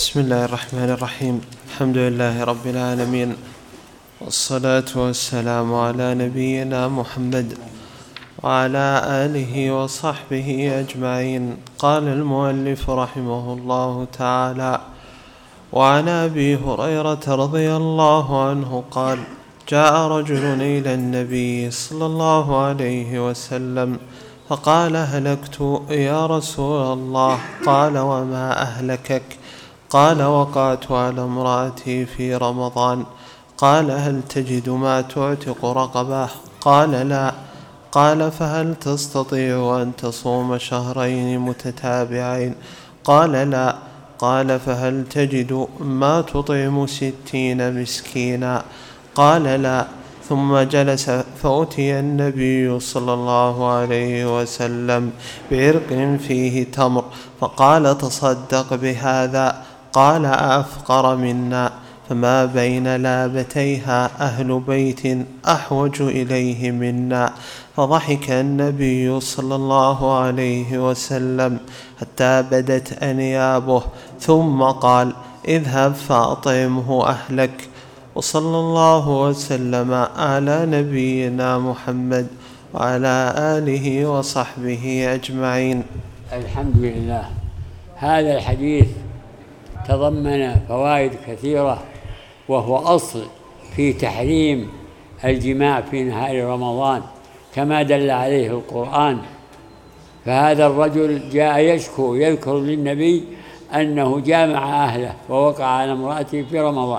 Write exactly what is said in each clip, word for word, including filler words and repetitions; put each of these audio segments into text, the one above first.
بسم الله الرحمن الرحيم. الحمد لله رب العالمين، والصلاة والسلام على نبينا محمد وعلى آله وصحبه أجمعين. قال المؤلف رحمه الله تعالى: وعن أبي هريرة رضي الله عنه قال: جاء رجل إلى النبي صلى الله عليه وسلم فقال: هلكت يا رسول الله. قال: وما أهلكك؟ قال: وقعت على امرأتي في رمضان. قال: هل تجد ما تعتق رقبة؟ قال: لا. قال: فهل تستطيع أن تصوم شهرين متتابعين؟ قال: لا. قال: فهل تجد ما تطعم ستين مسكينا؟ قال: لا. ثم جلس فأتي النبي صلى الله عليه وسلم بعرق فيه تمر فقال: تصدق بهذا. قال: أفقر منا، فما بين لابتيها أهل بيت أحوج إليه منا. فضحك النبي صلى الله عليه وسلم حتى بدت أنيابه، ثم قال: اذهب فأطعمه أهلك. وصلى الله وسلم على نبينا محمد وعلى آله وصحبه أجمعين. الحمد لله. هذا الحديث تضمن فوائد كثيرة، وهو أصل في تحريم الجماع في نهار رمضان كما دل عليه القرآن. فهذا الرجل جاء يشكو يذكر للنبي أنه جامع أهله ووقع على امرأته في رمضان،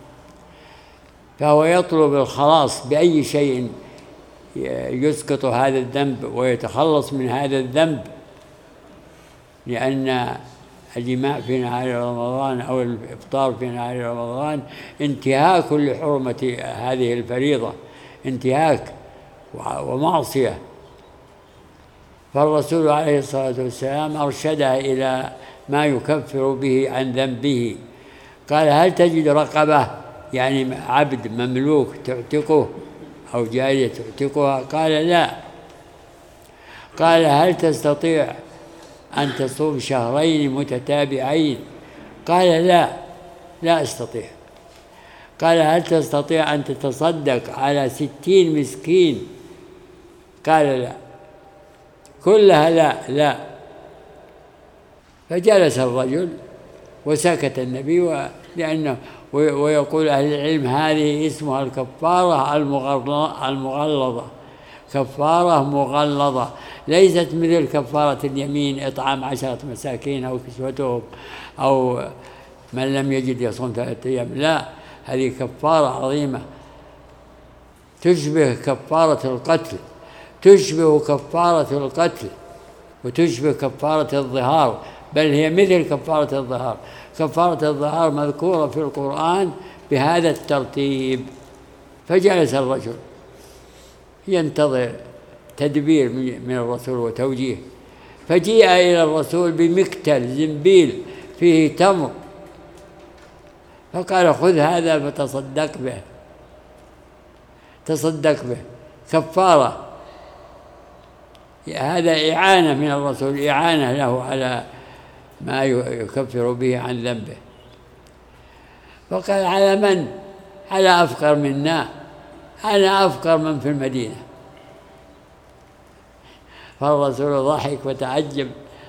فهو يطلب الخلاص بأي شيء يسقط هذا الذنب ويتخلص من هذا الذنب، لأن الجماع في نهار رمضان أو الإفطار في نهار رمضان انتهاك لحرمة هذه الفريضة، انتهاك ومعصية. فالرسول عليه الصلاة والسلام أرشدها إلى ما يكفر به عن ذنبه. قال: هل تجد رقبة، يعني عبد مملوك تعتقه أو جارية تعتقها؟ قال: لا. قال: هل تستطيع أن تصوم شهرين متتابعين؟ قال: لا، لا أستطيع. قال: هل تستطيع أن تتصدق على ستين مسكين؟ قال: لا. كلها لا لا. فجلس الرجل وسكت النبي، لأنه ويقول أهل العلم هذه اسمها الكفارة المغلظة، كفارة مغلظة، ليست مثل كفارة اليمين إطعام عشرة مساكين أو كسوتهم أو من لم يجد يصوم ثلاثة أيام. لا، هذه كفارة عظيمة تشبه كفارة القتل، تشبه كفارة القتل وتشبه كفارة الظهار، بل هي مثل كفارة الظهار. كفارة الظهار مذكورة في القرآن بهذا الترتيب. فجلس الرجل ينتظر تدبير من الرسول وتوجيه، فجيء إلى الرسول بمكتل زنبيل فيه تمر، فقال: خذ هذا فتصدق به، تصدق به كفارة. هذا إعانة من الرسول، إعانة له على ما يكفر به عن ذنبه. فقال: على من؟ على أفقر منا، أنا أفقر من في المدينة. فالرسول ضحك وتعجب.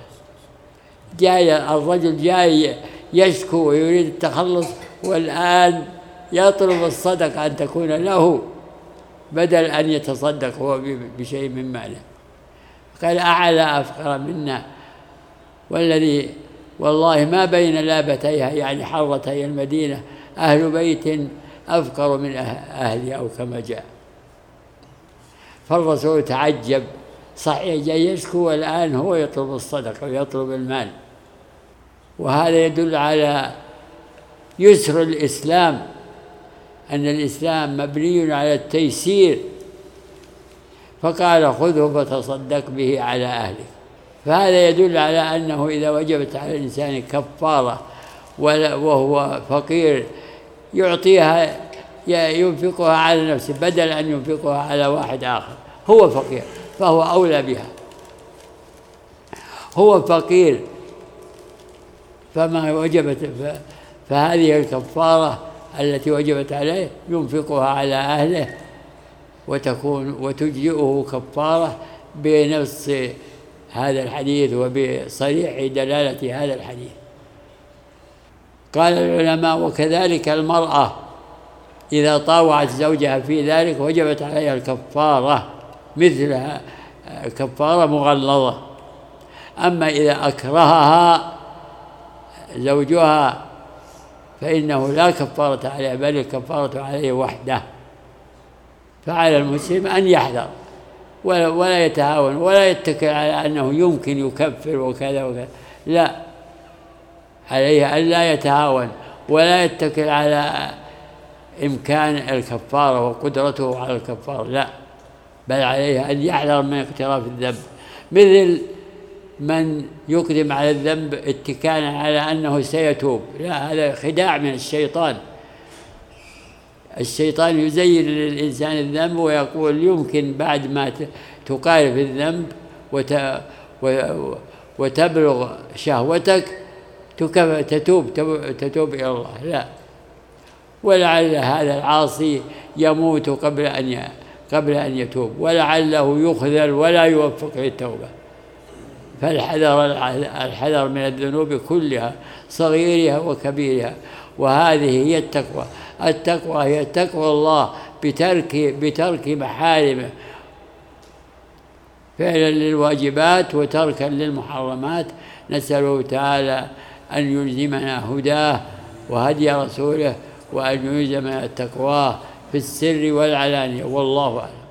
جاي الرجل جاي يشكو ويريد التخلص، والآن يطلب الصدقة أن تكون له بدل أن يتصدق هو بشيء من ماله. قال: أعلى أفقر منا، والذي والله ما بين لابتيها، يعني حرتي المدينة، أهل بيت أفقر من أهلي، أو كما جاء. فالرسول تعجب، صحيح جاي يشكو والآن هو يطلب الصدقة ويطلب المال. وهذا يدل على يسر الإسلام، أن الإسلام مبني على التيسير. فقال: خذه فتصدق به على أهلك. فهذا يدل على أنه إذا وجبت على الإنسان كفارة وهو فقير يعطيها، ينفقها على نفسه بدل أن ينفقها على واحد آخر. هو فقير فهو أولى بها، هو فقير فما وجبت فهذه الكفارة التي وجبت عليه ينفقها على أهله وتكون وتجزئه كفارة بنص هذا الحديث وبصريح دلالة هذا الحديث. قال العلماء: وكذلك المرأة إذا طاوعت زوجها في ذلك وجبت عليها الكفارة مثلها كفارة مغلظة. أما إذا أكرهها زوجها فإنه لا كفارة عليه، بل الكفارة عليه وحده. فعلى المسلم أن يحذر ولا يتهاون ولا يتكل على أنه يمكن يكفر وكذا وكذا، لا، عليه أن لا يتهاون ولا يتكل على إمكان الكفارة وقدرته على الكفارة، لا، بل عليه أن يحذر من اقتراف الذنب، مثل من يقدم على الذنب اتكالا على أنه سيتوب، لا، هذا خداع من الشيطان. الشيطان يزين للإنسان الذنب ويقول يمكن بعد ما تقارب الذنب وتبلغ شهوتك تتوب تتوب إلى الله، لا، ولعل هذا العاصي يموت قبل أن قبل أن يتوب، ولعله يخذل ولا يوفق للتوبة. فالحذر الحذر من الذنوب كلها صغيرها وكبيرها، وهذه هي التقوى. التقوى هي تقوى الله بترك بترك محارمه، فعلا للواجبات وتركا للمحرمات. نسأله تعالى أن يلزمنا هداه وهدي رسوله، وأن يلزمنا التقوى في السر والعلانية، والله أعلم.